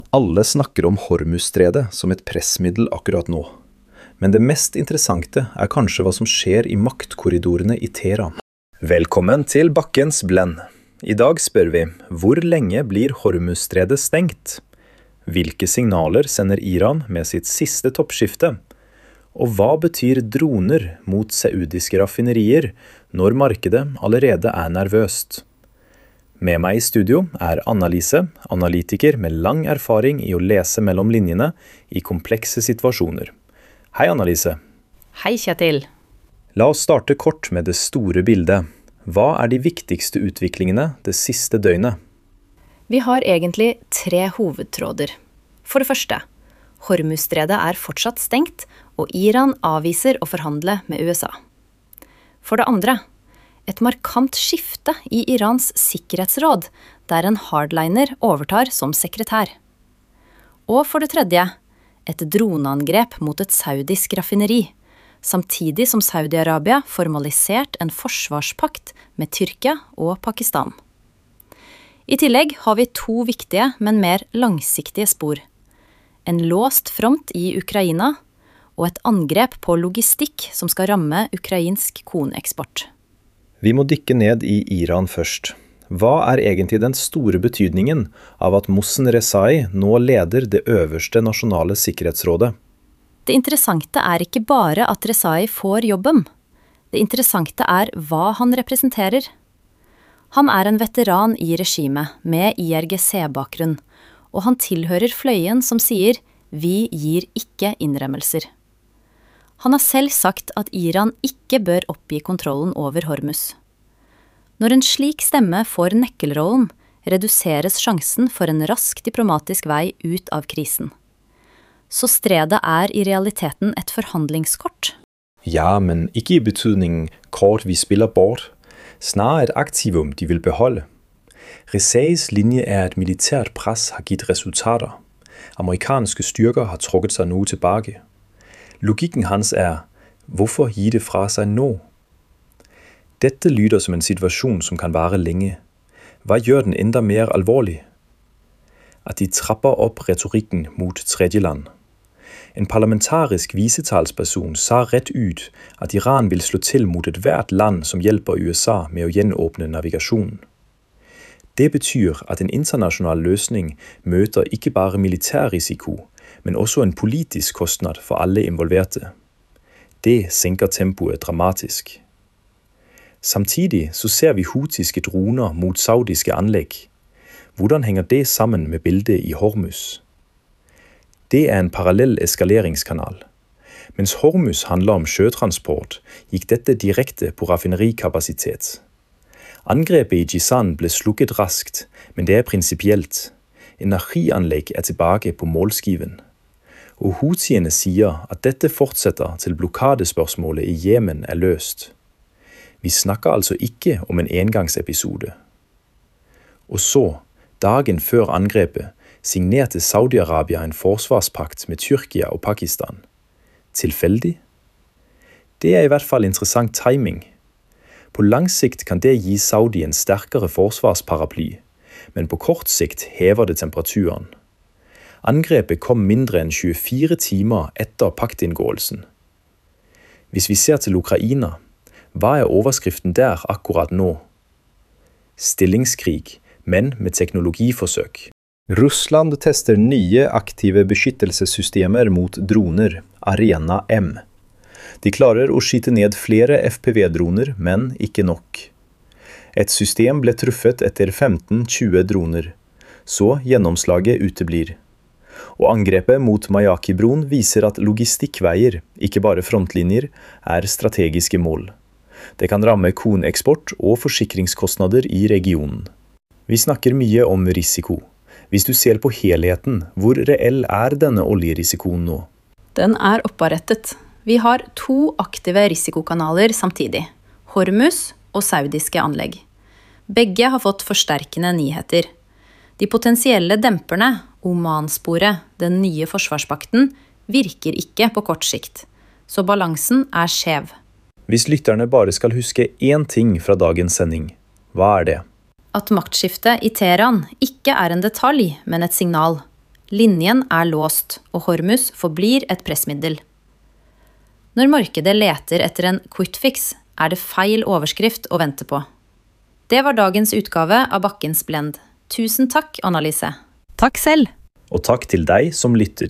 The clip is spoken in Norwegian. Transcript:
Alle snakker om Hormuzstredet som et pressmiddel akkurat nå. Men det mest interessante kanskje hva som skjer i maktkorridorene i Teheran. Velkommen til Bakkens Blend. I dag spør vi, hvor lenge blir Hormuzstredet stengt? Hvilke signaler sender Iran med sitt siste toppskifte? Og hva betyr droner mot saudiske raffinerier når markedet allerede nervøst? Med meg i studio Anna-Lise, analytiker med lang erfaring i å lese mellom linjene i komplekse situasjoner. Hei Anna-Lise. Hei Kjetil. La oss starte kort med det store bildet. Hva de viktigste utviklingene det siste døgnet? Vi har egentlig 3 hovedtråder. For det første, Hormuzstredet fortsatt stengt, og Iran avviser å forhandle med USA. For det andre, et markant skifte i Irans sikkerhetsråd, der en hardliner overtar som sekretær. Og for det tredje, et droneangrep mot et saudisk raffineri, samtidig som Saudi-Arabia formalisert en forsvarspakt med Tyrkia og Pakistan. I tillegg har vi 2 viktige, men mer langsiktige spor. En låst front i Ukraina, og et angrep på logistikk som skal ramme ukrainsk korneksport. Vi må dykke ned i Iran først. Hva egentlig den store betydningen av at Mohsen Rezai nå leder det øverste nasjonale sikkerhetsrådet? Det interessante ikke bare at Rezai får jobben. Det interessante hva han representerer. Han en veteran i regimet med IRGC-bakgrunn, og han tilhører fløyen som sier «Vi gir ikke innrømmelser». Han har selv sagt at Iran ikke bør oppgi kontrollen over Hormuz. Når en slik stemme får nøkkelrollen, reduseres sjansen for en rask diplomatisk vei ut av krisen. Så stredet i realiteten et forhandlingskort. Ja, men ikke i betydning kort vi spiller bort. Snarere et aktivum de vil beholde. Rezais linje et militært press har gitt resultater. Amerikanske styrker har trukket seg noe tilbake. Logikken hans hvorfor gi det fra seg nå? Dette lyder som en situasjon som kan vare lenge. Hva gjør den enda mer alvorlig? At de trapper opp retorikken mot tredjeland. En parlamentarisk visetalsperson sa rett ut at Iran vil slå til mot et hvert land som hjelper USA med å gjenåpne navigasjonen. Det betyr at en internasjonal løsning møter ikke bare militær risiko, men også en politisk kostnad for alle involverte. Det senker tempoet dramatisk. Samtidig så ser vi houtiske droner mot saudiske anlegg. Hvordan henger det sammen med bildet i Hormuz? Det en parallell eskaleringskanal. Mens Hormuz handler om sjøtransport, gikk dette direkte på raffinerikapasitet. Angrepet i Jizan ble slukket raskt, men det prinsipielt. Energianlegg tilbake på målskiven. Og houtiene sier at dette fortsetter til blokadespørsmålet i Jemen løst. Vi snakker altså ikke om en engangsepisode. Og så, dagen før angrepet, signerte Saudi-Arabia en forsvarspakt med Tyrkia og Pakistan. Tilfeldig? Det i hvert fall interessant timing. På lang sikt kan det gi Saudi en sterkere forsvarsparaply, men på kort sikt hever det temperaturen. Angrepet kom mindre enn 24 timer etter paktinngåelsen. Hvis vi ser til Ukraina, hva overskriften der akkurat nå? Stillingskrig, men med teknologiforsøk. Russland tester nye aktive beskyttelsessystemer mot droner, Arena M. De klarer å skyte ned flere FPV-droner, men ikke nok. Et system ble truffet etter 15-20 droner, så gjennomslaget uteblir. Og angrepet mot Mayaki-broen viser at logistikkveier, ikke bare frontlinjer, strategiske mål. Det kan ramme korneksport og forsikringskostnader i regionen. Vi snakker mye om risiko. Hvis du ser på helheten, hvor reell denne oljerisikoen nå? Den opprettet. Vi har 2 aktive risikokanaler samtidig. Hormuz og saudiske anlegg. Begge har fått forsterkende nyheter. De potensielle demperne, Oman-sporet, den nye forsvarspakten, virker ikke på kort sikt. Så balansen skjev. Hvis lytterne bare skal huske én ting fra dagens sending, hva det? At maktskiftet i Teheran ikke en detalj, men et signal. Linjen er låst, og Hormuz forblir et pressmiddel. Når markedet leter etter en quick fix, er det feil overskrift å vente på. Det var dagens utgave av Bakkens Blend. Tusen takk, Anna-Lise. Takk selv. Og takk til deg som lytter.